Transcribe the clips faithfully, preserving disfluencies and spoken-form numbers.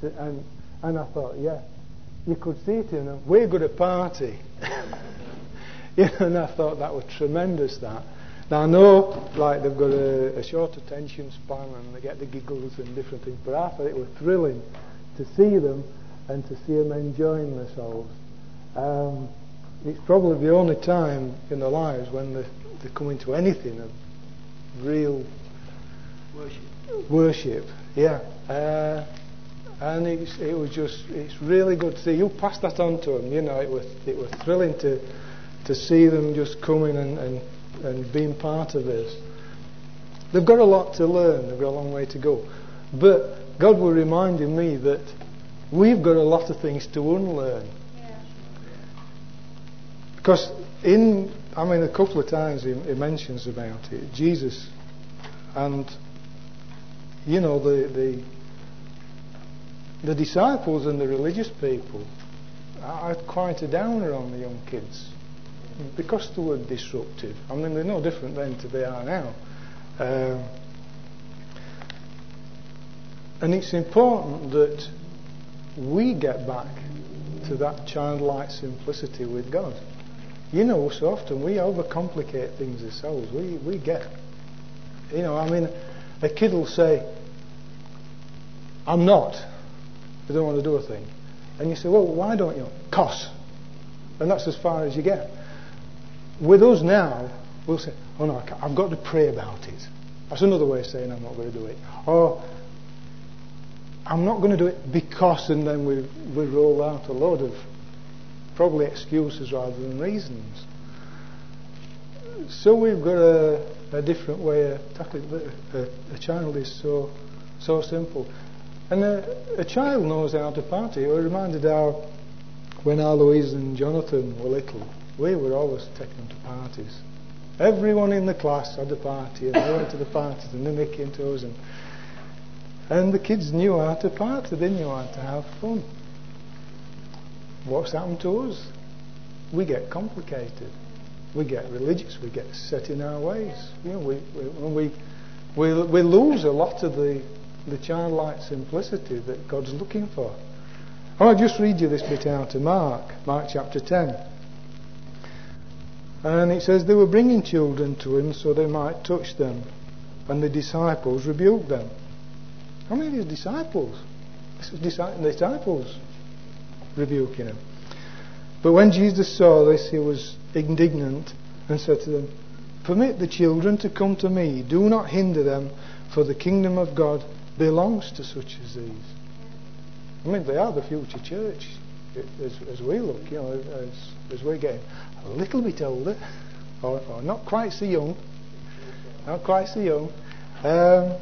to, and and I thought, yeah, you could see it in them. We're good at party. You know, and I thought that was tremendous, that. Now I know, like, they've got a, a short attention span and they get the giggles and different things, but I thought it was thrilling to see them and to see them enjoying themselves. Um, it's probably the only time in their lives when they, they come into anything of real Worship. Worship, yeah. Uh, and it's, it was just, it's really good to see. You pass that on to them, you know, it was, it was thrilling to to see them just coming and, and, and being part of this. They've got a lot to learn, they've got a long way to go. But God was reminding me that we've got a lot of things to unlearn. Yeah. Because in, I mean, a couple of times he, he mentions about it, Jesus and, you know, the, the the disciples and the religious people are quite a downer on the young kids because they were disruptive. I mean, they're no different then to they are now. Um, and it's important that we get back to that childlike simplicity with God. You know, so often we overcomplicate things ourselves. We, we get, you know, I mean, a kid will say, I'm not. I don't want to do a thing. And you say, well, why don't you? 'Cause. And that's as far as you get. With us now, we'll say, oh no, I can't. I've got to pray about it. That's another way of saying I'm not going to do it. Or, I'm not going to do it because, and then we, we roll out a load of probably excuses rather than reasons. So we've got a, a different way of tackling it. A, a child is so so simple. And a, a child knows how to party. We're reminded how when our Louise and Jonathan were little, we were always taking them to parties. Everyone in the class had a party, and they went to the parties, and then they came to us. And, and the kids knew how to party, they knew how to have fun. What's happened to us? We get complicated. We get religious. We get set in our ways. You know, we we we, we lose a lot of the the childlike simplicity that God's looking for. I'll just read you this bit out of Mark, Mark chapter ten. And it says, they were bringing children to him so they might touch them, and the disciples rebuked them. How many of these disciples? This is disciples rebuking him. But when Jesus saw this, he was indignant and said to them, permit the children to come to me. Do not hinder them, for the kingdom of God belongs to such as these. I mean, they are the future church, as, as we look, you know, as, as we're getting a little bit older, or, or not quite so young, not quite so young. Um,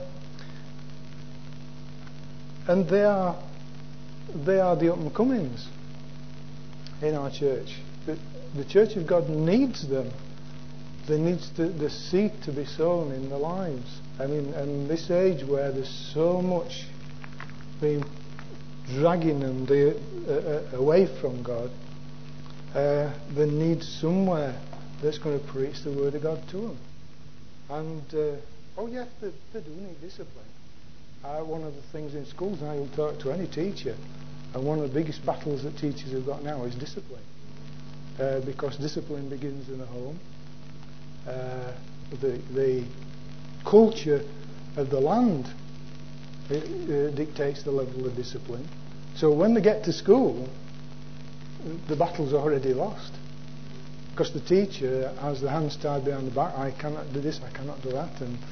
and they are, they are the up-and-comings in our church. The, the Church of God needs them. There needs to, the seed to be sown in their lives. I mean, and this age where there's so much being dragging them the, uh, uh, away from God, uh, there needs somewhere that's going to preach the Word of God to them. And, uh, oh yes, they, they do need discipline. Uh, one of the things in schools now, you'll talk to any teacher, and one of the biggest battles that teachers have got now is discipline. Uh, because discipline begins in the home. Uh, the, the culture of the land it, uh, dictates the level of discipline. So when they get to school, the battle's already lost. Because the teacher has the hands tied behind the back. I cannot do this, I cannot do that. And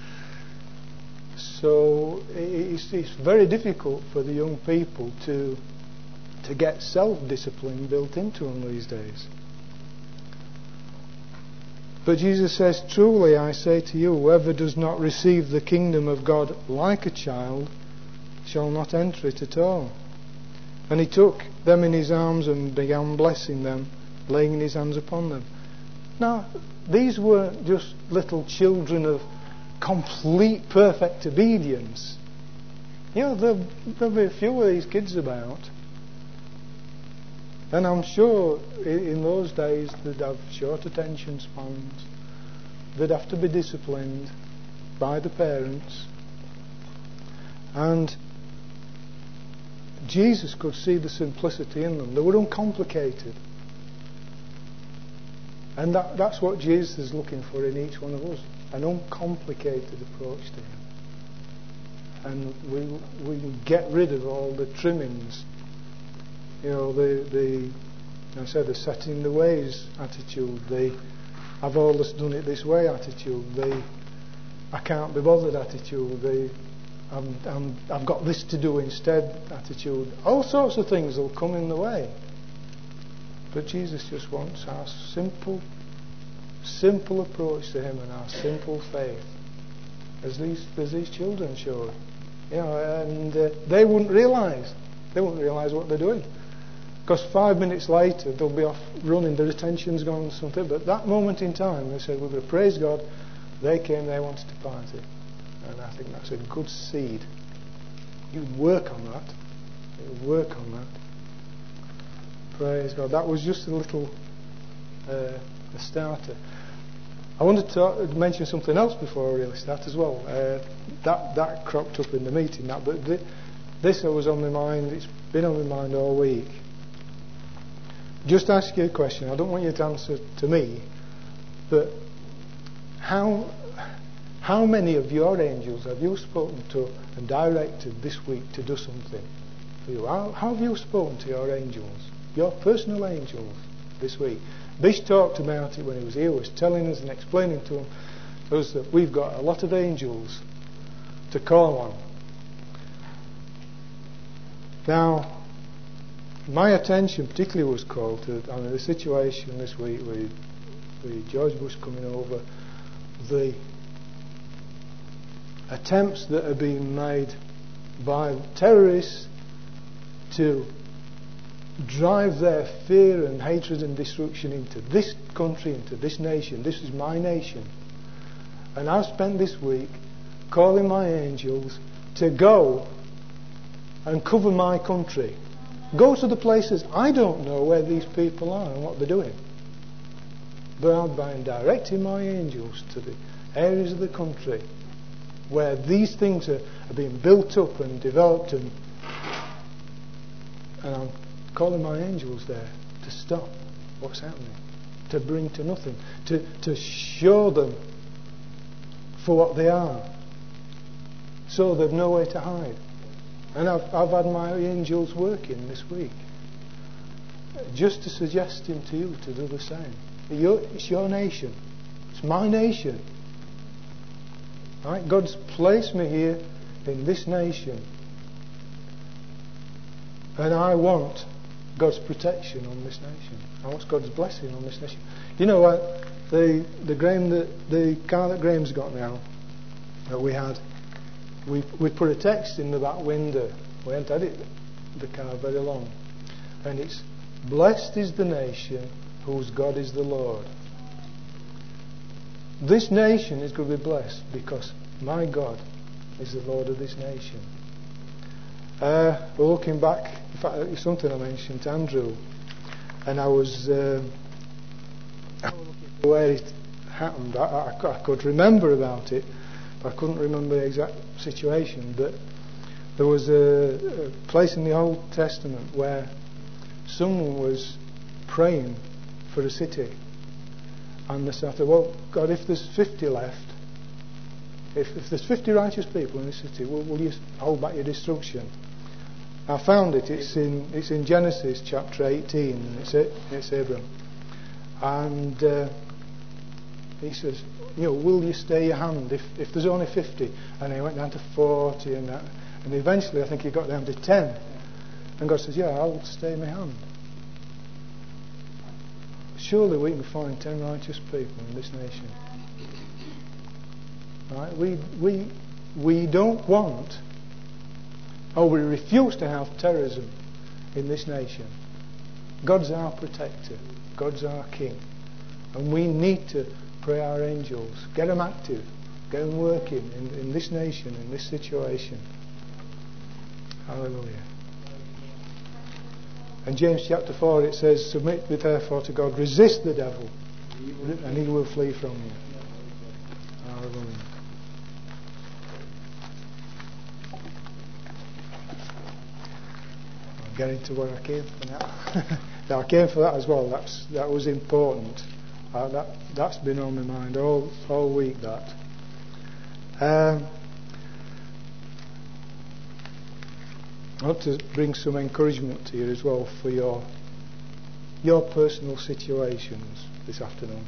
so it's, it's very difficult for the young people to to get self-discipline built into them these days. But Jesus says, truly I say to you, whoever does not receive the kingdom of God like a child shall not enter it at all. And he took them in his arms and began blessing them, laying his hands upon them. Now, these weren't just little children of complete, perfect obedience. You know, there'll, there'll be a few of these kids about. And I'm sure in those days they'd have short attention spans. They'd have to be disciplined by the parents. And Jesus could see the simplicity in them. They were uncomplicated. And that, that's what Jesus is looking for in each one of us. An uncomplicated approach to Him. And we we get rid of all the trimmings. You know, the, the I said, the setting the ways attitude, the I've always done it this way attitude, the I can't be bothered attitude, the I'm, I'm, I've got this to do instead attitude. All sorts of things will come in the way. But Jesus just wants our simple, simple approach to Him and our simple faith, as these as these children showed. You know, and uh, they wouldn't realise. They wouldn't realise what they're doing. Because five minutes later, they'll be off running, their attention's gone or something. But that moment in time, they said, we're going to praise God. They came, they wanted to party. And I think that's a good seed. You can work on that. You can work on that. Praise God. That was just a little uh, a starter. I wanted to talk, mention something else before I really start as well. Uh, that that cropped up in the meeting. That, but th- this was on my mind. It's been on my mind all week. Just ask you a question. I don't want you to answer to me, but how how many of your angels have you spoken to and directed this week to do something for you? How, how have you spoken to your angels, your personal angels, this week? Bish talked about it when he was here. He was telling us and explaining to us that we've got a lot of angels to call on. Now, my attention particularly was called to I mean, the situation this week with, with George Bush coming over, the attempts that are being made by terrorists to drive their fear and hatred and destruction into this country, into this nation. This is my nation. And I've spent this week calling my angels to go and cover my country. Go to the places I don't know where these people are and what they're doing. But I've been directing my angels to the areas of the country where these things are, are being built up and developed, and, and I'm calling my angels there to stop what's happening, to bring to nothing, to, to show them for what they are, so they've nowhere to hide. And I've, I've had my angels working this week, just to suggesting to you to do the same. Your, it's your nation. It's my nation. Right? God's placed me here in this nation, and I want God's protection on this nation. I want God's blessing on this nation. You know what? The the Graham the, the car that Graham's got now, that we had, we we put a text in the back window. We haven't had it the car very long, and it's blessed is the nation whose God is the Lord. This nation is going to be blessed because my God is the Lord of this nation. Uh, we're looking back. In fact, it's something I mentioned to Andrew, and I was, uh, I was looking for where it happened. I, I, I could remember about it, but I couldn't remember the exact situation. But there was a, a place in the Old Testament where someone was praying for a city, and they said, "Well, God, if there's fifty left, if, if there's fifty righteous people in this city, will, will you hold back your destruction?" I found it. It's in it's in Genesis chapter eighteen, and it's it. It's Abram, and uh, he says, "You know, will you stay your hand if if there's only fifty?" And he went down to forty, and that, and eventually I think he got down to ten. And God says, "Yeah, I'll stay my hand." Surely we can find ten righteous people in this nation. Right? We we we don't want. Oh, we refuse to have terrorism in this nation. God's our protector. God's our king. And we need to pray our angels. Get them active. Get them working in, in this nation, in this situation. Hallelujah. And James chapter four, it says, "Submit therefore to God. Resist the devil, and he will flee from you." Hallelujah. getting to where I came for now. Now I came for that as well. That's that was important. Uh, that that's been on my mind all all week. That. Um, I want to bring some encouragement to you as well for your your personal situations this afternoon.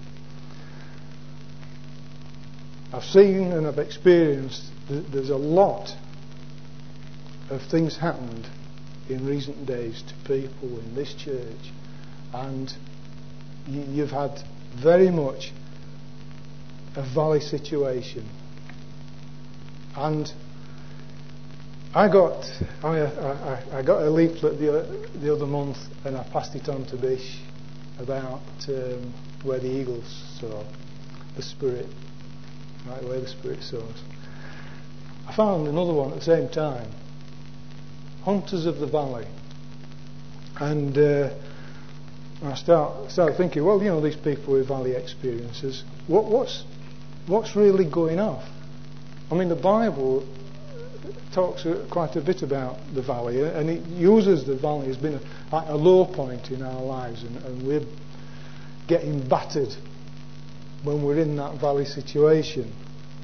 I've seen and I've experienced that there's a lot of things happened in recent days to people in this church, and you, you've had very much a valley situation. And I got I, I, I got a leaflet the, the other month, and I passed it on to Bish about um, where the eagles soar, the Spirit, right where the Spirit soars. I found another one at the same time, Hunters of the Valley, and uh, I start started thinking, well, you know, these people with valley experiences, what, what's what's really going off? I mean, the Bible talks quite a bit about the valley, and it uses the valley as being a, like a low point in our lives, and, and we're getting battered when we're in that valley situation.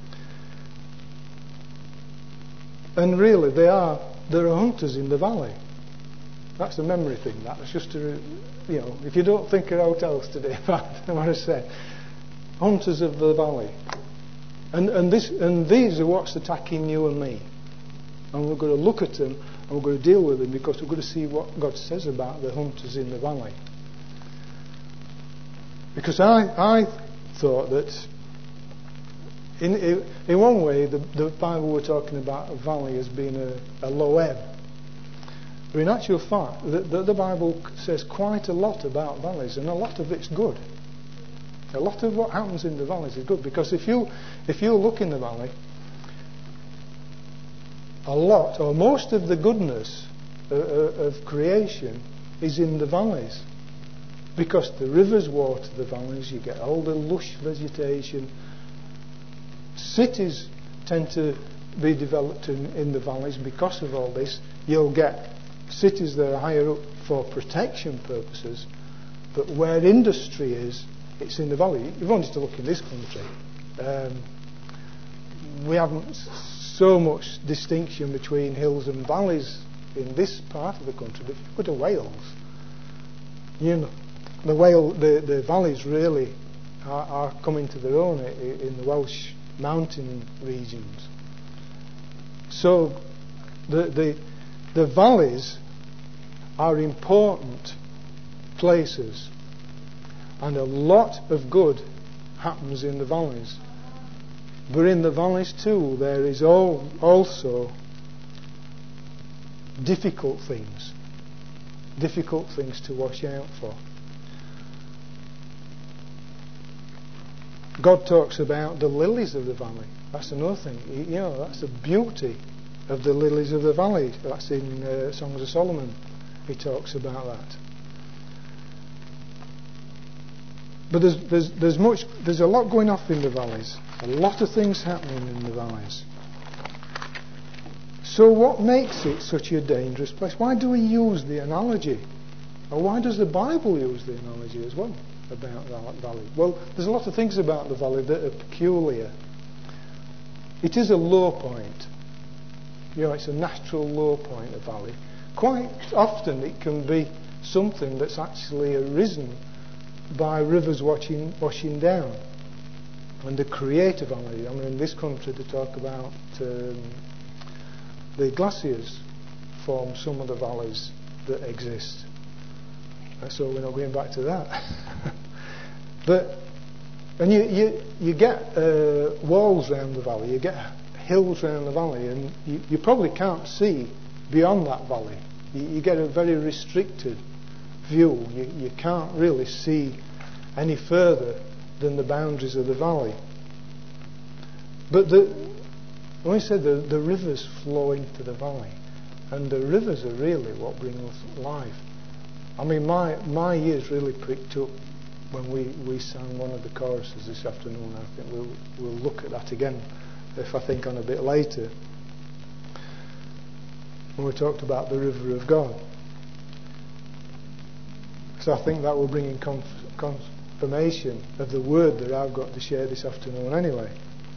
And really, they are there are hunters in the valley. That's a memory thing. That's just to, you know, if you don't think of hotels today, I want to say, hunters of the valley. And and this and these are what's attacking you and me. And we're going to look at them and we're going to deal with them, because we're going to see what God says about the hunters in the valley. Because I I thought that in in one way the, the Bible were talking about a valley as being a, a low ebb. But in actual fact, the, the, the Bible says quite a lot about valleys, and a lot of it's good. A lot of what happens in the valleys is good, because if you if you look in the valley, a lot or most of the goodness of, of creation is in the valleys, because the rivers water the valleys. You get all the lush vegetation. Cities tend to be developed in, in the valleys because of all this. You'll get cities that are higher up for protection purposes, but where industry is, it's in the valley. You've only to look in this country. Um, we haven't so much distinction between hills and valleys in this part of the country. But if you go to Wales, you know, the Wales, the, the valleys really are, are coming to their own in the Welsh mountain regions. So the the the valleys are important places, and a lot of good happens in the valleys. But in the valleys too, there is all, also difficult things, difficult things to watch out for. God talks about the lilies of the valley. That's another thing. You know, that's the beauty of the lilies of the valley. That's in uh, Songs of Solomon. He talks about that. But there's, there's, there's much, there's a lot going off in the valleys. A lot of things happening in the valleys. So what makes it such a dangerous place? Why do we use the analogy? Or why does the Bible use the analogy as well about the valley? Well, there's a lot of things about the valley that are peculiar. It is a low point. You know, it's a natural low point, a valley. Quite often it can be something that's actually arisen by rivers washing, washing down, and the creator valley. I mean, in this country they talk about um, the glaciers form some of the valleys that exist. So we're not going back to that. But and you you, you get uh, walls around the valley, you get hills around the valley, and you, you probably can't see beyond that valley. You, you get a very restricted view. You, you can't really see any further than the boundaries of the valley. But the, when we said the, the rivers flow into the valley, and the rivers are really what bring us life. I mean, my my ears really pricked up when we, we sang one of the choruses this afternoon. I think we'll we'll look at that again, if I think on a bit later, when we talked about the river of God. So I think that will bring in conf- confirmation of the word that I've got to share this afternoon anyway.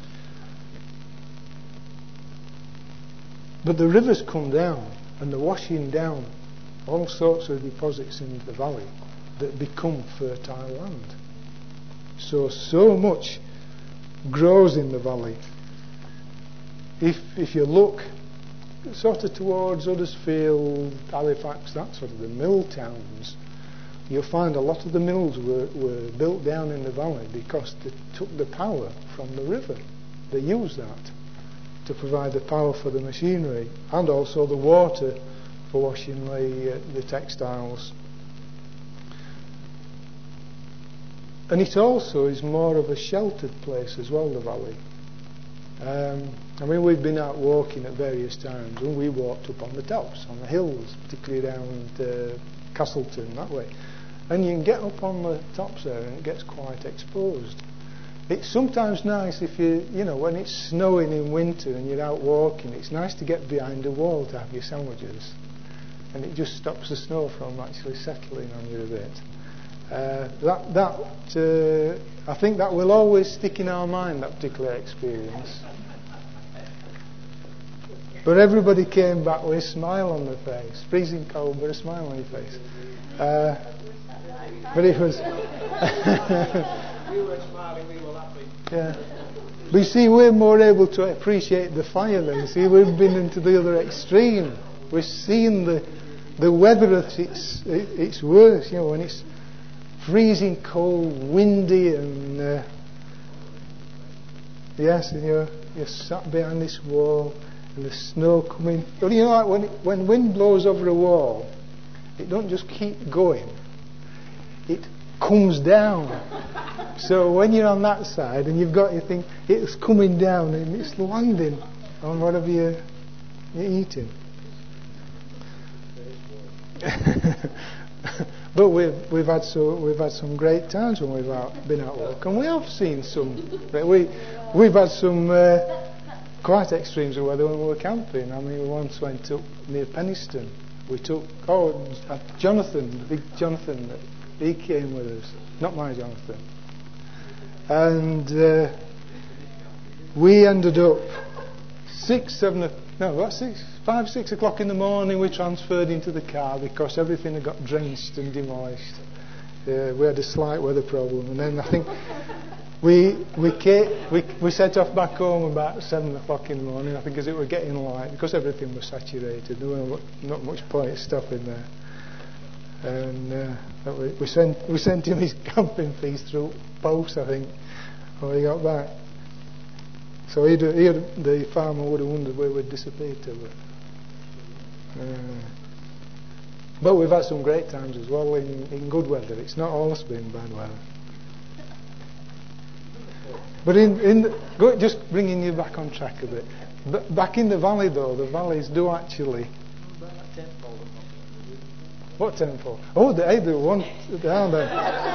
But the rivers come down and they're washing down all sorts of deposits in the valley that become fertile land. So, so much grows in the valley. If if you look sort of towards Huddersfield, Halifax, that sort of the mill towns, you'll find a lot of the mills were, were built down in the valley because they took the power from the river. They used that to provide the power for the machinery and also the water for washing the, uh, the textiles. And it also is more of a sheltered place as well, the valley. Um, I mean, we've been out walking at various times, and we walked up on the tops, on the hills, particularly around uh, Castleton, that way. And you can get up on the tops there, and it gets quite exposed. It's sometimes nice if you, you know, when it's snowing in winter and you're out walking, it's nice to get behind a wall to have your sandwiches. And it just stops the snow from actually settling on you a bit. Uh, that, that uh, I think that will always stick in our mind, that particular experience. But everybody came back with a smile on their face. Freezing cold, but a smile on your face. Uh, but it was... We were smiling, we were laughing. Yeah. But you see, we're more able to appreciate the fire than. See, we've been into the other extreme. We're seeing the the weather at its its worst. You know, when it's freezing cold, windy, and uh, yes, and you're you're sat behind this wall, and the snow coming. Well, you know, like when it, when wind blows over a wall, it don't just keep going. It comes down. So when you're on that side and you've got your thing, it's coming down and it's landing on whatever you're, you're eating. But we've we've had so we've had some great times when we've out, been out walking. We have seen some. We we've had some uh, quite extremes of weather when we were camping. I mean, we once went up near Penistone. We took oh Jonathan, the big Jonathan. He came with us, not my Jonathan. And uh, we ended up six, seven, no, what, six, five, six o'clock in the morning. We transferred into the car because everything had got drenched and demolished. Uh, we had a slight weather problem, and then I think we we, came, we we set off back home about seven o'clock in the morning. I think as it was getting light because everything was saturated. There was not much point stopping there. And uh, we, we sent we sent him his camping fees through post, I think, when we got back. So he'd, he'd, the farmer would have wondered where we'd disappeared to. But, uh, but we've had some great times as well in, in good weather. It's not always been bad weather. But in, in the, go, just bringing you back on track a bit. B- back in the valley, though, the valleys do actually. What temple? Oh, the, hey, the one down there.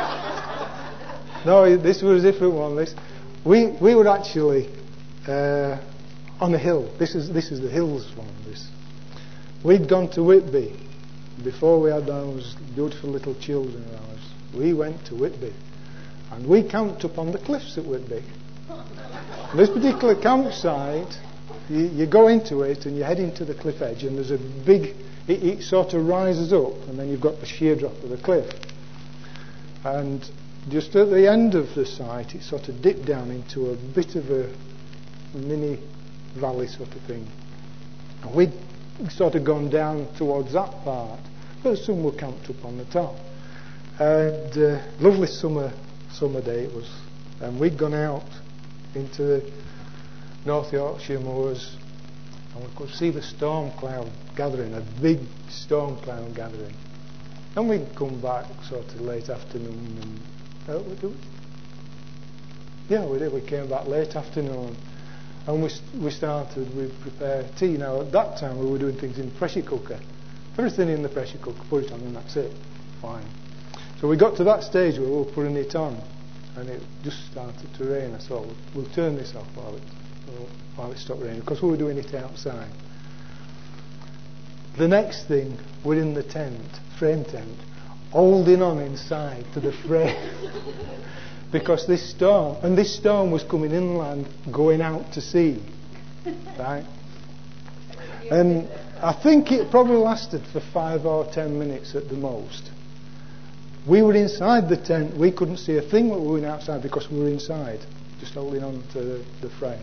No, this was a different one. This, we we were actually uh, on a hill. This is this is the hills one. This, we'd gone to Whitby before we had those beautiful little children of ours. We went to Whitby, and we camped up on the cliffs at Whitby. This particular campsite, you, you go into it and you head into the cliff edge, and there's a big. It, it sort of rises up, and then you've got the sheer drop of the cliff. And just at the end of the site, it sort of dipped down into a bit of a mini valley sort of thing. And we'd sort of gone down towards that part, but some were camped up on the top. And uh, lovely summer summer day it was. And we'd gone out into the North Yorkshire moors, and we could see the storm cloud gathering, a big storm cloud gathering. And we'd come back sort of late afternoon. And, uh, we did, yeah, we did. We came back late afternoon. And we we started, we prepared tea. Now, at that time, we were doing things in the pressure cooker. Everything in the pressure cooker, put it on, and that's it. Fine. So we got to that stage where we were putting it on, and it just started to rain. I thought, we'll, we'll turn this off while it, while it stopped raining, because we were doing it outside. The next thing, we're in the tent, frame tent. holding on inside to the frame. Because this storm, and this storm was coming inland, going out to sea. Right? And I think it probably lasted for five or ten minutes at the most. We were inside the tent. We couldn't see a thing when we were outside because we were inside, just holding on to the, the frame.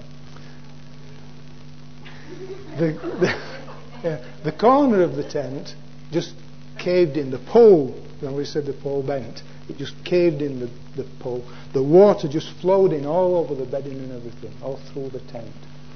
The, the, yeah, the corner of the tent just caved in. The pole, when we said the pole bent, it just caved in the, the pole. The water just flowed in all over the bedding and everything, all through the tent.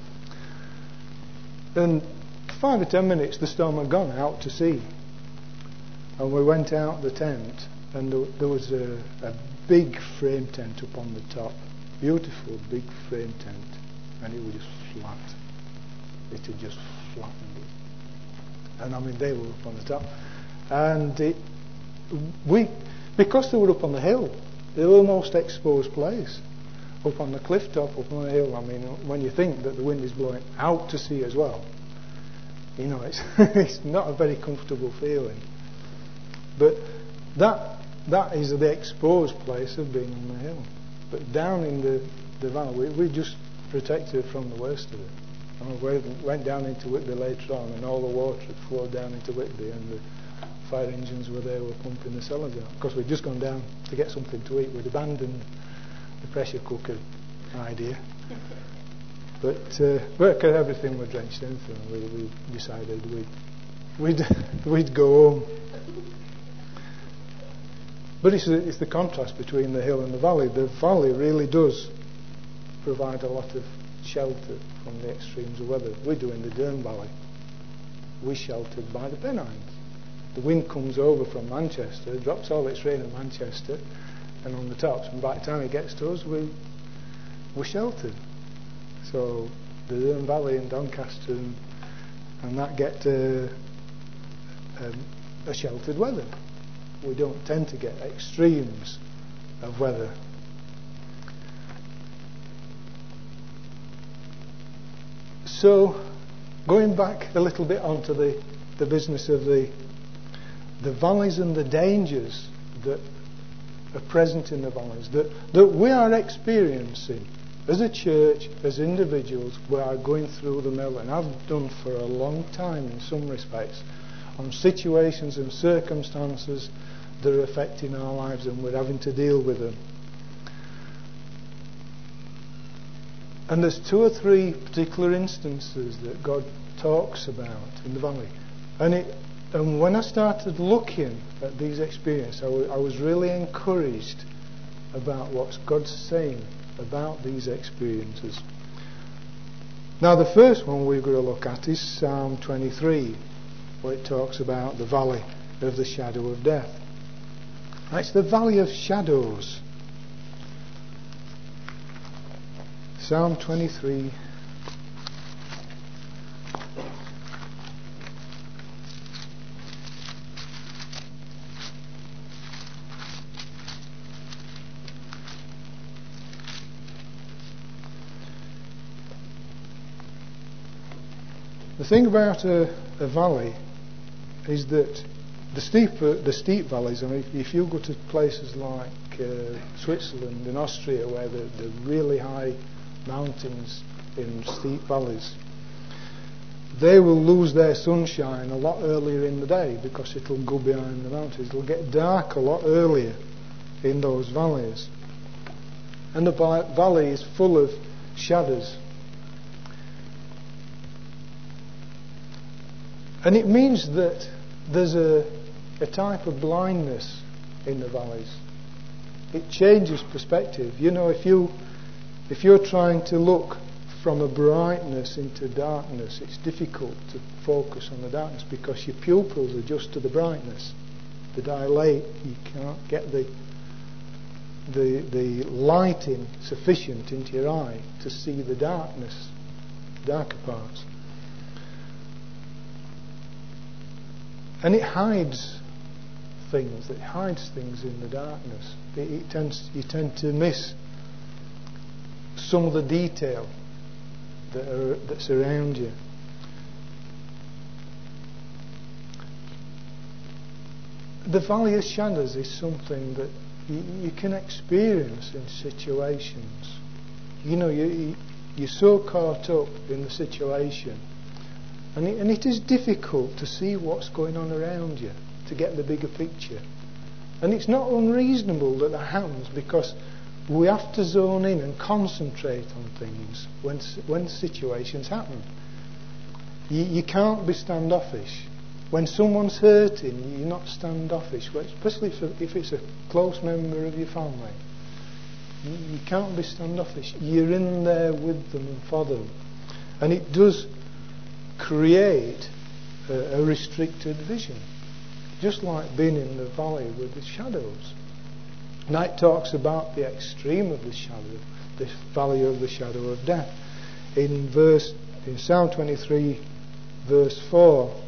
And five or ten minutes, the storm had gone out to sea. And we went out the tent, and there, there was a, a big frame tent up on the top. Beautiful big frame tent. And it was just flat. It had just flattened it. And I mean, they were up on the top. And it, we, because they were up on the hill, they were the most exposed place. Up on the cliff top, up on the hill. I mean, when you think that the wind is blowing out to sea as well, you know, it's it's not a very comfortable feeling. But that that is the exposed place of being on the hill. But down in the, the valley, we, we just protected from the worst of it. And we went down into Whitby later on, and all the water had flowed down into Whitby, and the fire engines were there, were pumping the cellars out. Of course, we'd just gone down to get something to eat. We'd abandoned the pressure cooker idea. But uh, but everything was drenched in, so we, we decided we'd we'd we'd go home. But it's the, it's the contrast between the hill and the valley. The valley really does provide a lot of shelter from the extremes of weather. We do in the Dearne Valley. We're sheltered by the Pennines. The wind comes over from Manchester, drops all its rain in Manchester and on the tops, and by the time it gets to us, we, we're sheltered. So the Dearne Valley and Doncaster and, and that get uh, um, a sheltered weather. We don't tend to get extremes of weather. So, going back a little bit onto the, the business of the the valleys and the dangers that are present in the valleys, that, that we are experiencing as a church, as individuals, we are going through the mill, and I've done for a long time in some respects, on situations and circumstances that are affecting our lives, and we're having to deal with them. And there's two or three particular instances that God talks about in the valley. And it, and when I started looking at these experiences, I, w- I was really encouraged about what God's saying about these experiences. Now, the first one we're going to look at is Psalm twenty-three, where it talks about the valley of the shadow of death. Now, it's the valley of shadows. Psalm twenty-three. The thing about a, a valley is that the steep, uh, the steep valleys, I mean, if, if you go to places like uh, Switzerland and Austria, where the, the really high mountains in steep valleys, they will lose their sunshine a lot earlier in the day because it'll go behind the mountains. It'll get dark a lot earlier in those valleys. And the valley is full of shadows. And it means that there's a, a type of blindness in the valleys. It changes perspective. You know, if you if you're trying to look from a brightness into darkness, it's difficult to focus on the darkness because your pupils adjust to the brightness. They dilate. You can't get the the the lighting sufficient into your eye to see the darkness, darker parts. And it hides things. It hides things in the darkness. It, it tends, you tend to miss some of the detail that are, that's around you. the valley of shadows is something that you, you can experience in situations. You know, you, you're so caught up in the situation, and it, and it is difficult to see what's going on around you, to get the bigger picture. And it's not unreasonable that that happens, because we have to zone in and concentrate on things when when situations happen. You, you can't be standoffish. When someone's hurting, you're not standoffish, especially if, if it's a close member of your family. You, you can't be standoffish. You're in there with them and for them. And it does create a, a restricted vision, just like being in the valley with the shadows. Now it talks about the extreme of the shadow, this valley of the shadow of death. In verse, in Psalm twenty-three, verse four,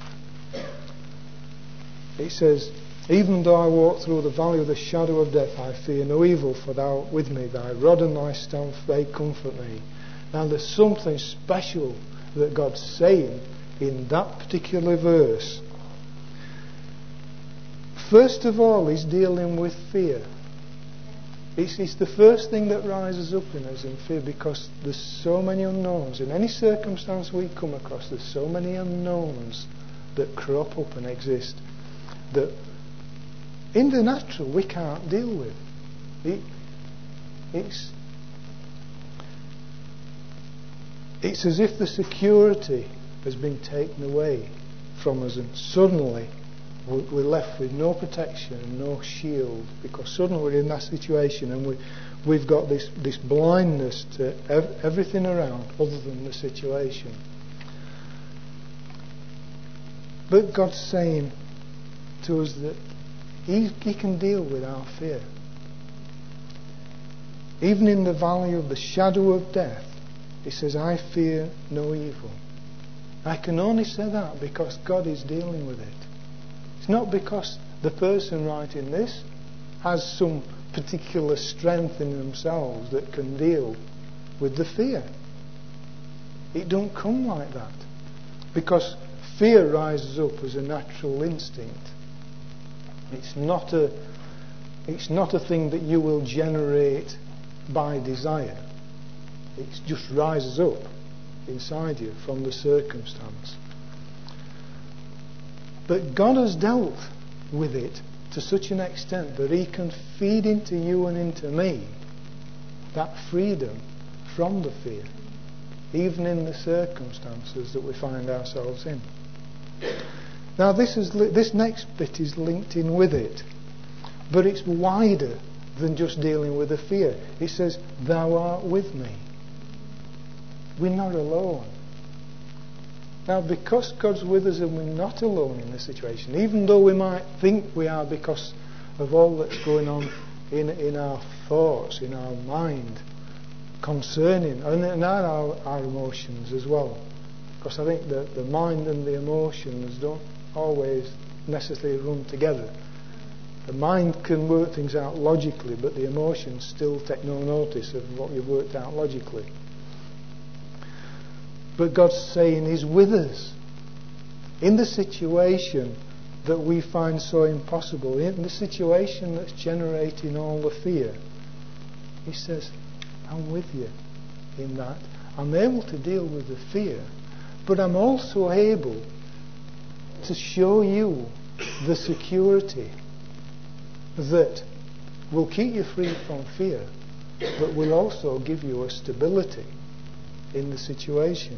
it says, "Even though I walk through the valley of the shadow of death, I fear no evil, for thou art with me. Thy rod and thy staff, they comfort me." Now there's something special that God's saying in that particular verse. First of all, he's dealing with fear. It's, it's the first thing that rises up in us, in fear, because there's so many unknowns. In any circumstance we come across, there's so many unknowns that crop up and exist that in the natural we can't deal with. It, it's, it's as if the security has been taken away from us, and suddenly we're left with no protection and no shield, because suddenly we're in that situation and we, we've got this, this blindness to ev- everything around other than the situation. But God's saying to us that he, he can deal with our fear. Even in the valley of the shadow of death, he says, "I fear no evil." I can only say that because God is dealing with it. It's not because the person writing this has some particular strength in themselves that can deal with the fear. It don't come like that. Because fear rises up as a natural instinct. It's not a it's not a thing that you will generate by desire. It just rises up inside you from the circumstance. But God has dealt with it to such an extent that he can feed into you and into me that freedom from the fear, even in the circumstances that we find ourselves in. Now this is li- this next bit is linked in with it, but it's wider than just dealing with the fear. It says, "Thou art with me." We're not alone. Now, because God's with us and we're not alone in the situation, even though we might think we are because of all that's going on in in our thoughts, in our mind, concerning, and in our, our emotions as well. Because I think that the mind and the emotions don't always necessarily run together. The mind can work things out logically, but the emotions still take no notice of what you've worked out logically. But God's saying he's with us in the situation that we find so impossible, in the situation that's generating all the fear. He says, "I'm with you in that. I'm able to deal with the fear, but I'm also able to show you the security that will keep you free from fear, but will also give you a stability in the situation."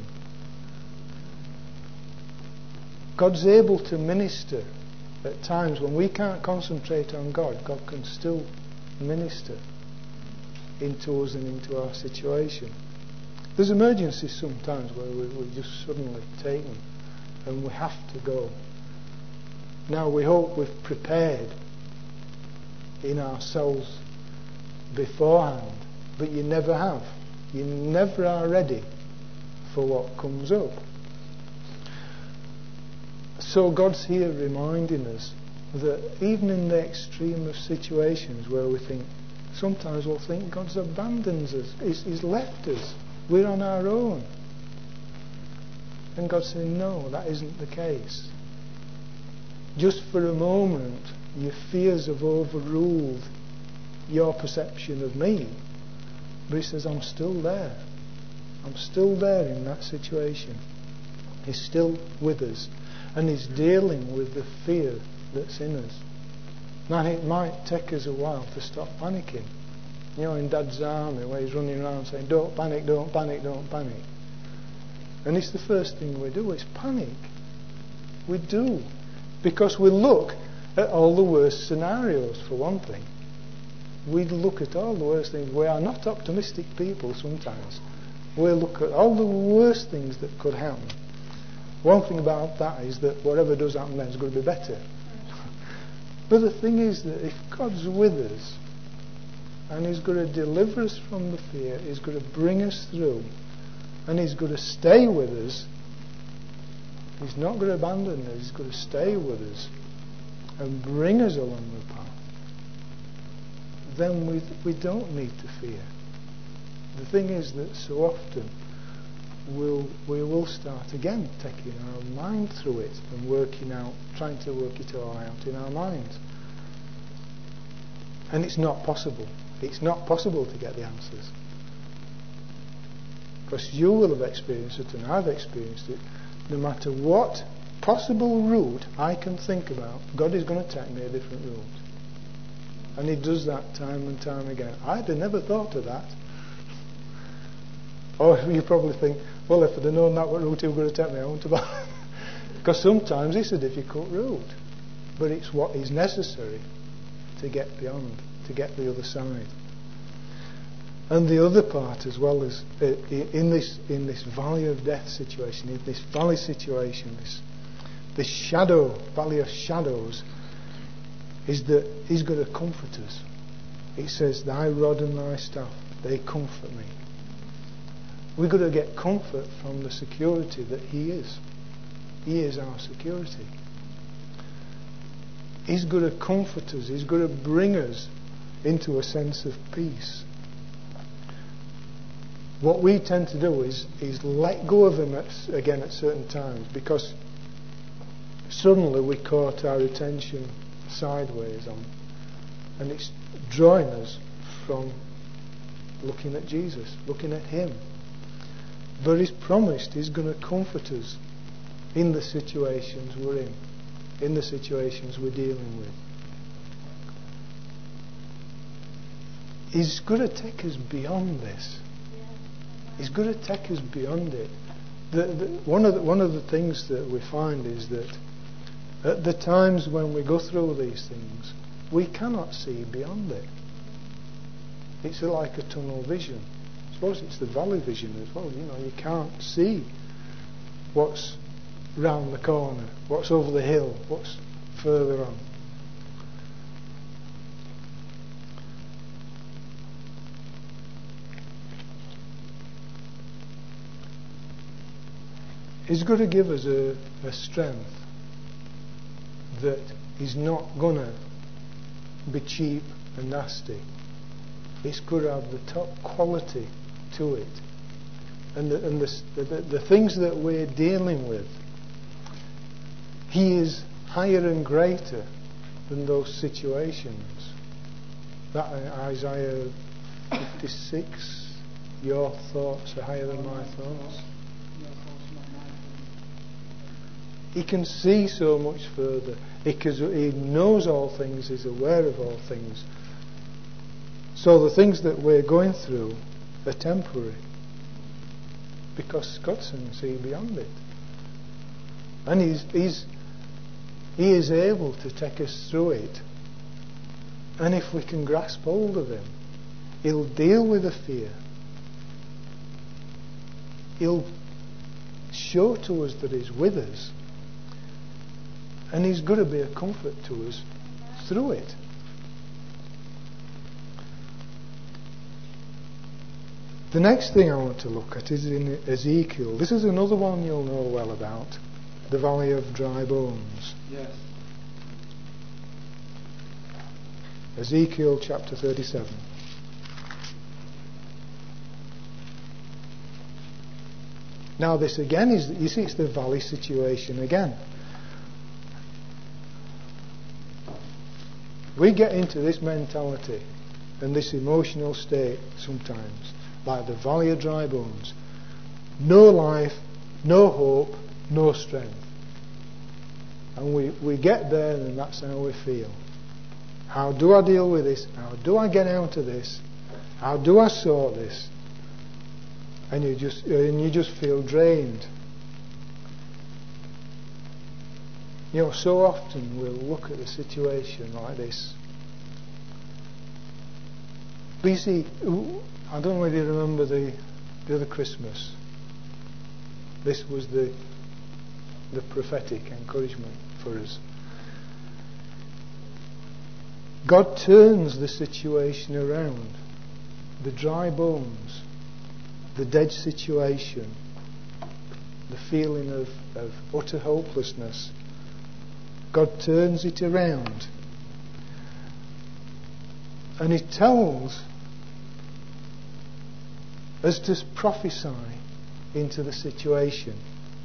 God's able to minister at times when we can't concentrate on God. God can still minister into us and into our situation. There's emergencies sometimes where we, we're just suddenly taken and we have to go. Now we hope we've prepared in ourselves beforehand, but you never have. You never are ready for what comes up. So God's here reminding us that even in the extreme of situations where we think, sometimes we'll think God's abandoned us, he's, he's left us, we're on our own. And God's saying, no, that isn't the case. just for a moment your fears have overruled your perception of me. But he says, I'm still there. I'm still there in that situation. He's still with us. And he's dealing with the fear that's in us. Now it might take us a while to stop panicking. You know, in Dad's army where he's running around saying, don't panic, don't panic, don't panic. And it's the first thing we do, is panic. We do. Because we look at all the worst scenarios, for one thing. We look at all the worst things. We are not optimistic people sometimes. We look at all the worst things that could happen. One thing about that is that whatever does happen then is going to be better. But the thing is that if God's with us and He's going to deliver us from the fear, He's going to bring us through, and He's going to stay with us, He's not going to abandon us, He's going to stay with us and bring us along the path, then we, we don't need to fear. The thing is that so often we'll, we will start again taking our mind through it and working out, trying to work it all out in our minds. And it's not possible. It's not possible to get the answers. Because you will have experienced it and I've experienced it. No matter what possible route I can think about, God is going to take me a different route. And He does that time and time again. I'd have never thought of that. Or you probably think, well, if I'd have known that what route He was going to take me, I wouldn't have. Because sometimes it's a difficult route. But it's what is necessary to get beyond, to get the other side. And the other part as well is uh, in this in this valley of death situation, in this valley situation, this this shadow, valley of shadows, is that He's going to comfort us. It says, thy rod and thy staff, they comfort me. We've got to get comfort from the security that He is. He is our security. He's going to comfort us. He's going to bring us into a sense of peace. What we tend to do is, is let go of Him at, again at certain times, because suddenly we caught our attention sideways on, and it's drawing us from looking at Jesus, looking at Him. But He's promised He's going to comfort us in the situations we're in, in the situations we're dealing with. He's going to take us beyond this. He's going to take us beyond it. The, the, one of the, one of the things that we find is that at the times when we go through these things, we cannot see beyond it. It's like a tunnel vision. I suppose it's the valley vision as well. You know, you can't see what's round the corner, what's over the hill, what's further on. He's going to give us a, a strength that is not going to be cheap and nasty. It's going to have the top quality to it. And the, and the, the, the things that we're dealing with, He is higher and greater than those situations. That Isaiah fifty-six, your thoughts are higher than my thoughts. He can see so much further because He knows all things, He's aware of all things. So the things that we're going through are temporary because God can see beyond it. And he's, he's, He is able to take us through it. And if we can grasp hold of Him, He'll deal with the fear. He'll show to us that He's with us. And He's going to be a comfort to us through it. The next thing I want to look at is in Ezekiel. This is another one you'll know well about, the Valley of Dry Bones. Yes. Ezekiel chapter thirty-seven. Now this again is, you see, it's the valley situation again. We get into this mentality and this emotional state sometimes, like the valley of dry bones. No life, no hope, no strength. And we, we get there and that's how we feel. How do I deal with this? How do I get out of this? How do I sort this? And you just and you just feel drained. You know, so often we'll look at the situation like this. But you see, I don't know whether you remember the, the other Christmas. This was the the prophetic encouragement for us. God turns the situation around. The dry bones, the dead situation, the feeling of, of utter hopelessness. God turns it around. And He tells us to prophesy into the situation.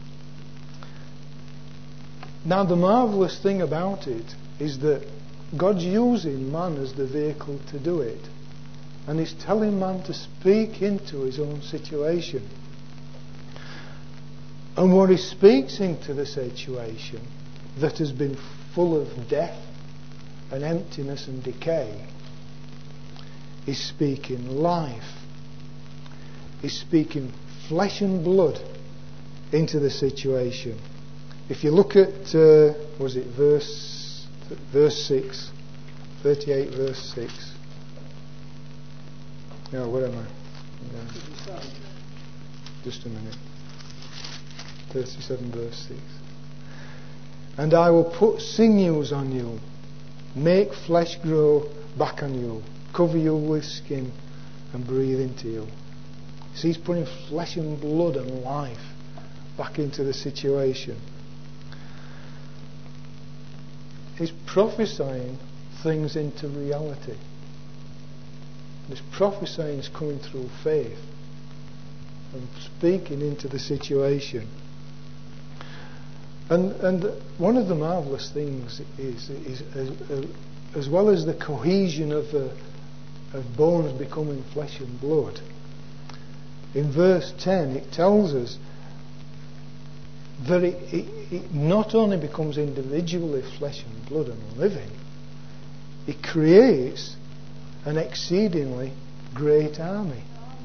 Now the marvellous thing about it is that God's using man as the vehicle to do it. And He's telling man to speak into his own situation. And when He speaks into the situation that has been full of death and emptiness and decay, He's speaking life. He's speaking flesh and blood into the situation. If you look at, uh, was it verse verse six, thirty-eight verse six. No, where am I? No. Just a minute. thirty-seven verse six. And I will put sinews on you, make flesh grow back on you, cover you with skin and breathe into you. See, He's putting flesh and blood and life back into the situation. He's prophesying things into reality. This prophesying is coming through faith and speaking into the situation. And and one of the marvellous things is, is, is uh, as well as the cohesion of uh, of bones becoming flesh and blood, in verse ten it tells us that it, it, it not only becomes individually flesh and blood and living, it creates an exceedingly great army.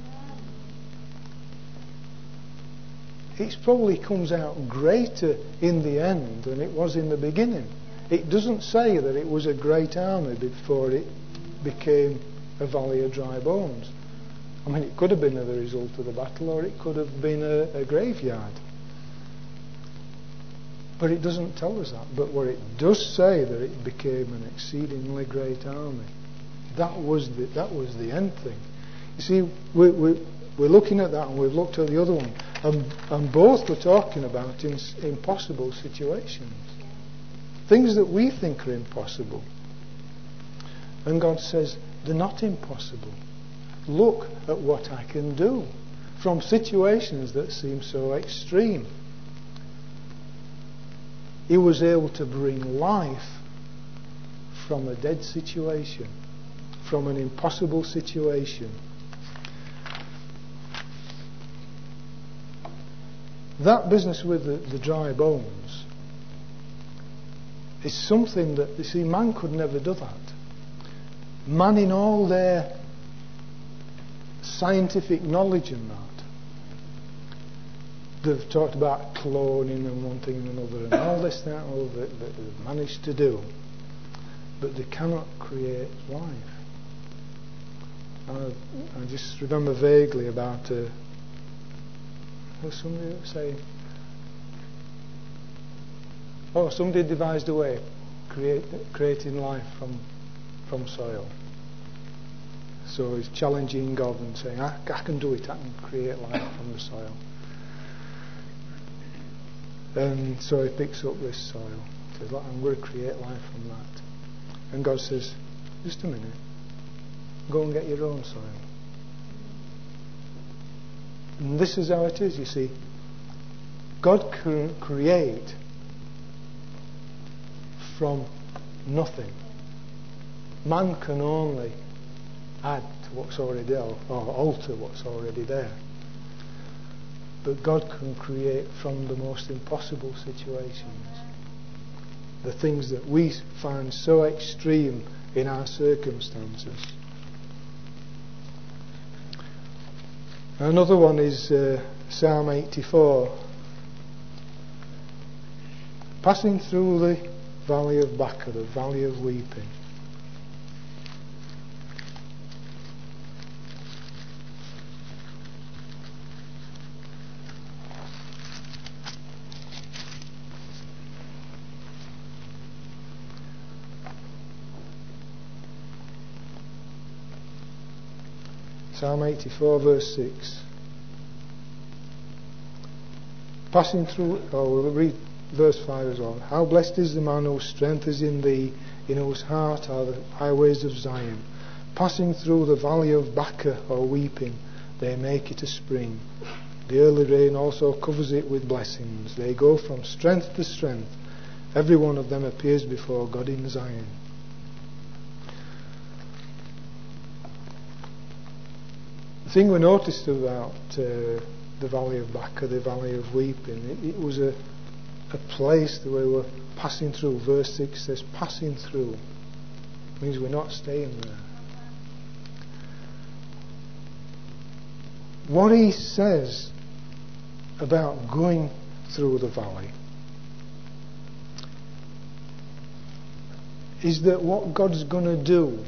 It probably comes out greater in the end than it was in the beginning. It doesn't say that it was a great army before it became a valley of dry bones. I mean, it could have been the result of the battle, or it could have been a, a graveyard. But it doesn't tell us that. But what it does say, that it became an exceedingly great army. That was the that was the end thing. You see, we, we, we're looking at that, and we've looked at the other one, and, and both were talking about in, impossible situations, things that we think are impossible. And God says, they're not impossible. Look at what I can do from situations that seem so extreme. He was able to bring life from a dead situation, from an impossible situation. That business with the, the dry bones is something that, you see, man could never do that. Man, in all their scientific knowledge and that, they've talked about cloning and one thing and another and all this that and all that, that they've managed to do, but they cannot create life. I, I just remember vaguely about uh, somebody was saying, oh, somebody devised a way of create, creating life from from soil. So he's challenging God and saying, I, I can do it, I can create life from the soil. And so he picks up this soil. He says, I'm going to create life from that. And God says, just a minute, go and get your own soil. And this is how it is, you see. God can create from nothing. Man can only add to what's already there, or, or alter what's already there. But God can create from the most impossible situations. The things that we find so extreme in our circumstances. Another one is uh, Psalm eighty-four. Passing through the valley of Baca, the valley of weeping. Psalm eighty-four verse six. Passing through, oh we'll read verse five as well. How blessed is the man whose strength is in thee, in whose heart are the highways of Zion. Passing through the valley of Baca or weeping, they make it a spring. The early rain also covers it with blessings. They go from strength to strength. Every one of them appears before God in Zion. The thing we noticed about uh, the valley of Baca, the valley of weeping, it, it was a, a place that we were passing through. Verse six says passing through. It means we're not staying there. What he says about going through the valley is that what God's going to do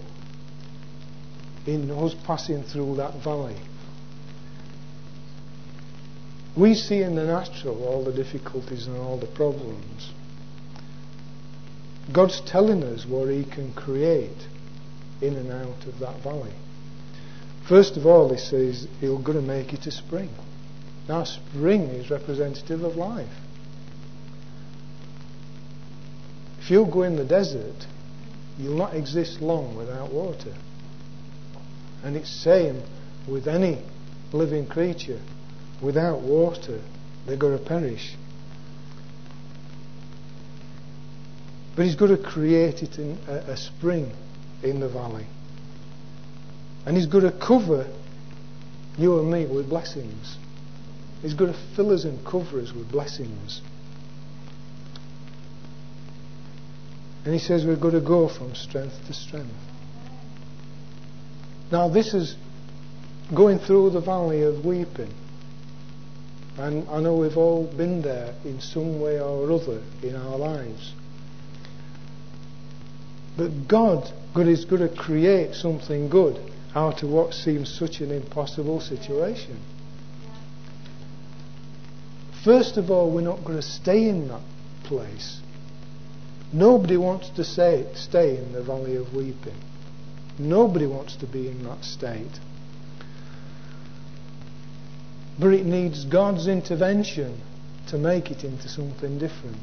in us passing through that valley. We see in the natural all the difficulties and all the problems. God's telling us what he can create in and out of that valley. First of all, he says he's going to make it a spring. Now, spring is representative of life. If you go in the desert, you'll not exist long without water. And it's same with any living creature. Without water, they're going to perish. But he's going to create it in a, a spring in the valley. And he's going to cover you and me with blessings. He's going to fill us and cover us with blessings. And he says we're going to go from strength to strength. Now this is going through the valley of weeping. And I know we've all been there in some way or other in our lives. But God, God is going to create something good out of what seems such an impossible situation. First of all, we're not going to stay in that place. Nobody wants to say, stay in the valley of weeping. Nobody wants to be in that state. But it needs God's intervention to make it into something different.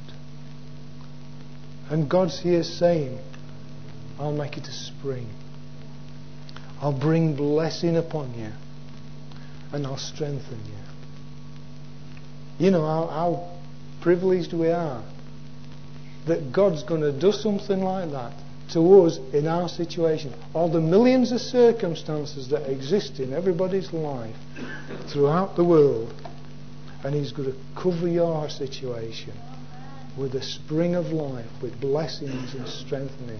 And God's here saying, I'll make it a spring. I'll bring blessing upon you. And I'll strengthen you. You know how, how privileged we are that God's going to do something like that to us in our situation. All the millions of circumstances that exist in everybody's life throughout the world, and he's going to cover your situation with a spring of life, with blessings and strengthening.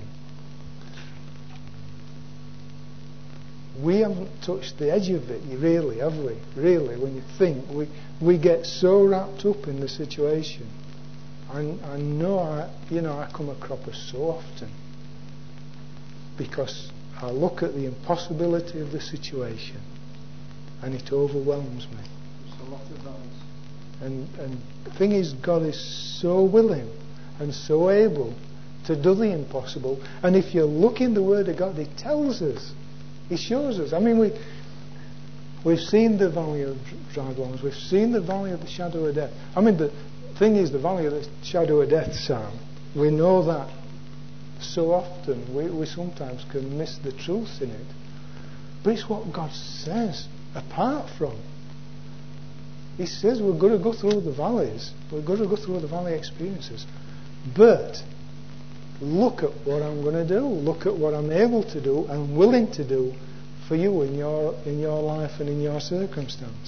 We haven't touched the edge of it, really, have we? Really, when you think, we we get so wrapped up in the situation. I, I know, I, you know, I come across it so often because I look at the impossibility of the situation, and it overwhelms me. There's a lot of those. And and the thing is, God is so willing and so able to do the impossible. And if you look in the Word of God, it tells us. He shows us. I mean, we, we've seen the valley of dry bones. We've seen the valley of the shadow of death. I mean, the thing is, the valley of the shadow of death, Sam, we know that so often. We, we sometimes can miss the truth in it. But it's what God says, apart from. He says we're going to go through the valleys. We're going to go through the valley experiences. But look at what I'm going to do. Look at what I'm able to do and willing to do for you in your in your life and in your circumstance.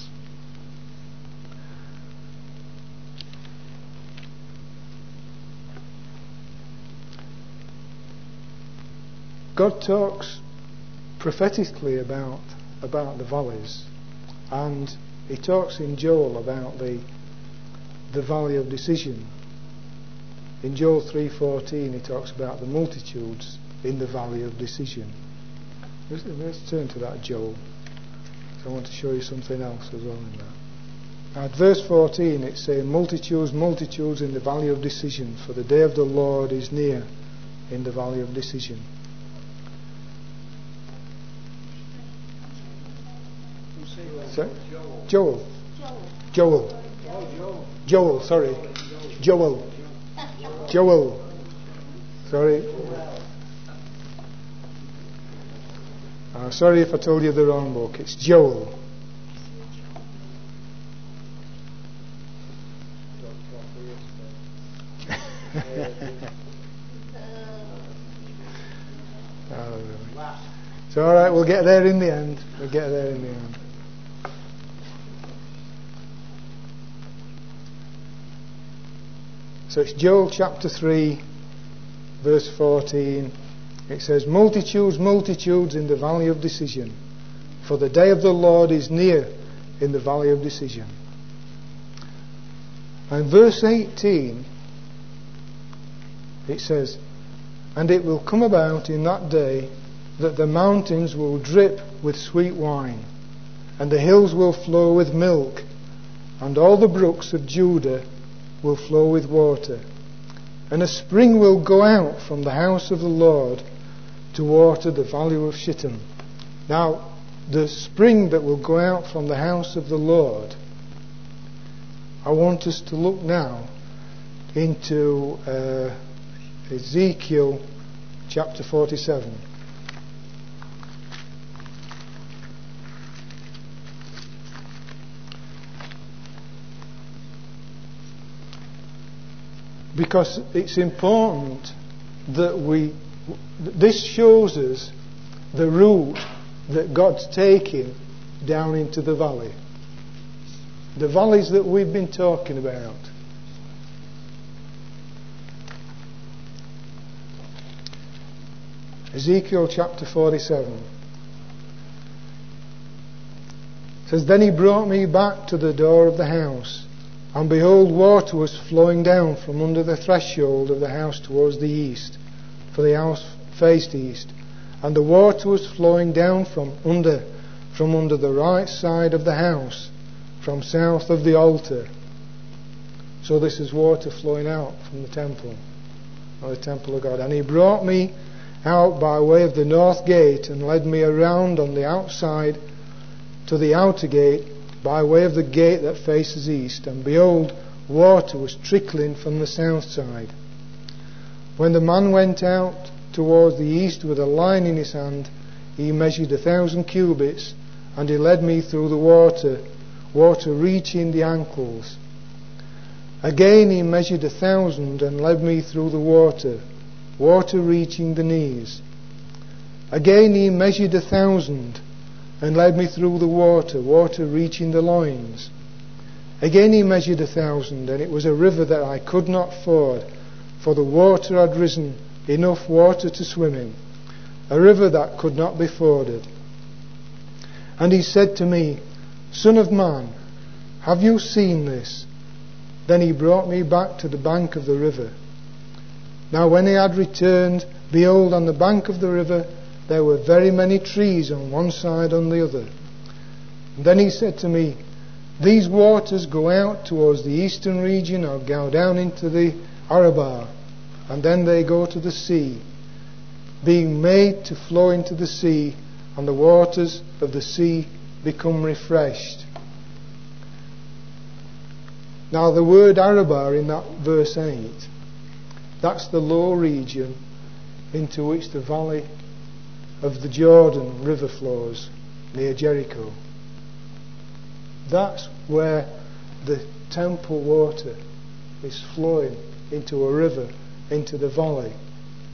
God talks prophetically about about the valleys, and He talks in Joel about the the valley of decision. In Joel three fourteen, He talks about the multitudes in the valley of decision. Let's, let's turn to that Joel. So I want to show you something else as well in that. At verse fourteen, it's saying, multitudes, multitudes in the valley of decision, for the day of the Lord is near in the valley of decision. Sorry? Joel. Joel. Joel. Joel, sorry. Joel. Joel. Sorry. Uh, sorry if I told you the wrong book. It's Joel. Oh, really. It's all right. We'll get there in the end. We'll get there in the end. So it's Joel chapter three, verse fourteen. It says, multitudes, multitudes in the valley of decision, for the day of the Lord is near in the valley of decision. And verse eighteen, it says, and it will come about in that day that the mountains will drip with sweet wine, and the hills will flow with milk, and all the brooks of Judah will flow with water. And a spring will go out from the house of the Lord to water the valley of Shittim. Now, the spring that will go out from the house of the Lord, I want us to look now into uh, Ezekiel chapter forty-seven. Because it's important that we, this shows us the route that God's taking down into the valley. The valleys that we've been talking about. Ezekiel chapter forty-seven. It says, then he brought me back to the door of the house, and behold, water was flowing down from under the threshold of the house towards the east, for the house faced east. And the water was flowing down from under, from under the right side of the house, from south of the altar. So this is water flowing out from the temple, or the temple of God. And he brought me out by way of the north gate, and led me around on the outside to the outer gate, by way of the gate that faces east, and behold, water was trickling from the south side. When the man went out towards the east with a line in his hand, he measured a thousand cubits, and he led me through the water, water reaching the ankles. Again he measured a thousand, and led me through the water, water reaching the knees. Again he measured a thousand, and led me through the water, water reaching the loins. Again he measured a thousand, and it was a river that I could not ford, for the water had risen, enough water to swim in, a river that could not be forded. And he said to me, Son of man, have you seen this? Then he brought me back to the bank of the river. Now when he had returned, behold, on the bank of the river there were very many trees on one side and the other. And then he said to me, these waters go out towards the eastern region, or go down into the Arabah, and then they go to the sea, being made to flow into the sea, and the waters of the sea become refreshed. Now the word Arabah in that verse eight, that's the low region into which the valley of the Jordan River flows near Jericho. That's where the temple water is flowing into a river, into the valley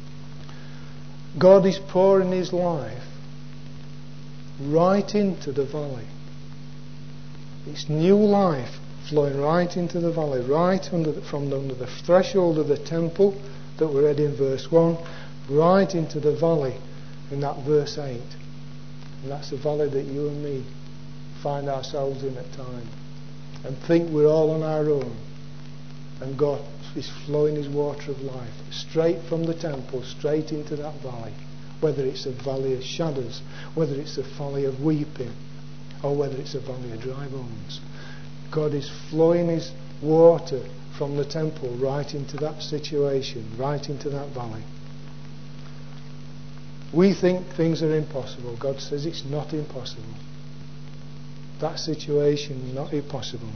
God is pouring His life right into the valley. It's new life flowing right into the valley, right under the, from under the threshold of the temple that we read in verse one, right into the valley in that verse eight. And that's the valley that you and me find ourselves in at times, and think we're all on our own. And God is flowing His water of life straight from the temple, straight into that valley. Whether it's a valley of shadows, whether it's a valley of weeping, or whether it's a valley of dry bones. God is flowing His water from the temple right into that situation, right into that valley. We think things are impossible. God says it's not impossible. That situation is not impossible.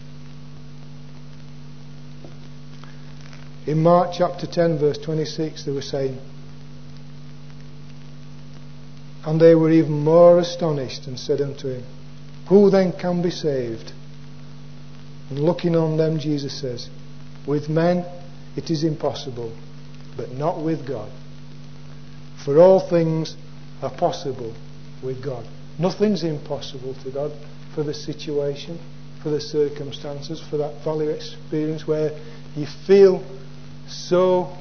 In Mark chapter ten verse twenty-six they were saying, and they were even more astonished and said unto him, who then can be saved? And looking on them Jesus says, with men it is impossible, but not with God. For all things are possible with God. Nothing's impossible to God for the situation, for the circumstances, for that valley experience where you feel so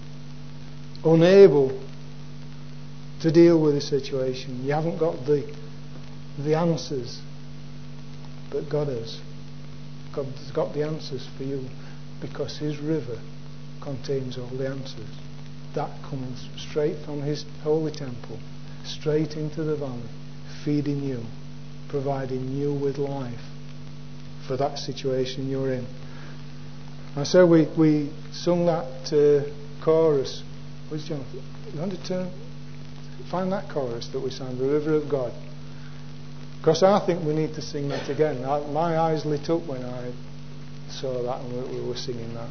unable to deal with the situation. You haven't got the the answers, but God has. God's got the answers for you, because His river contains all the answers. That coming straight from His holy temple, straight into the valley, feeding you, providing you with life for that situation you're in. And so we, we sung that uh, chorus. Where's Jonathan? You want to turn, find that chorus that we sang, The River of God. Because I think we need to sing that again. I, my eyes lit up when I saw that and we, we were singing that.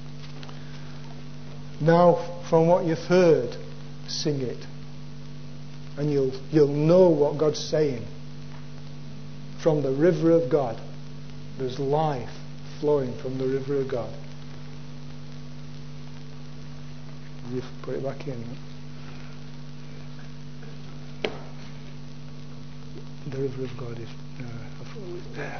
Now, from what you've heard, sing it. And you'll you'll know what God's saying. From the river of God, there's life flowing from the river of God. You put it back in. The river of God is uh, there.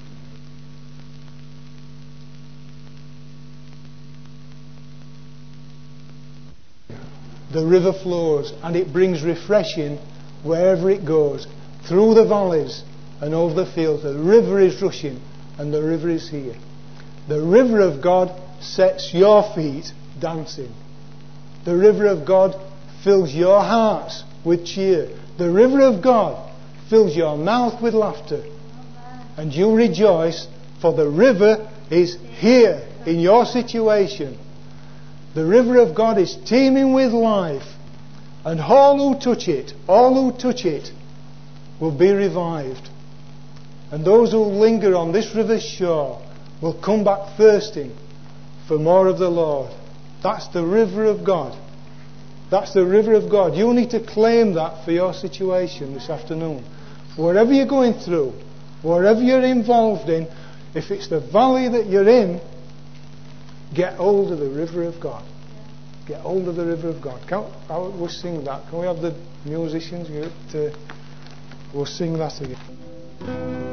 The river flows and it brings refreshing wherever it goes, through the valleys and over the fields. The river is rushing and the river is here. The river of God sets your feet dancing. The river of God fills your hearts with cheer. The river of God fills your mouth with laughter. And you rejoice, for the river is here in your situation. The river of God is teeming with life, and all who touch it, all who touch it, will be revived. And those who linger on this river's shore will come back thirsting for more of the Lord. That's the river of God. That's the river of God. You need to claim that for your situation this afternoon. Whatever you're going through, whatever you're involved in, if it's the valley that you're in, get hold of the river of God. Get hold of the river of God. Can I, we'll sing that. Can we have the musicians? To, we'll sing that again.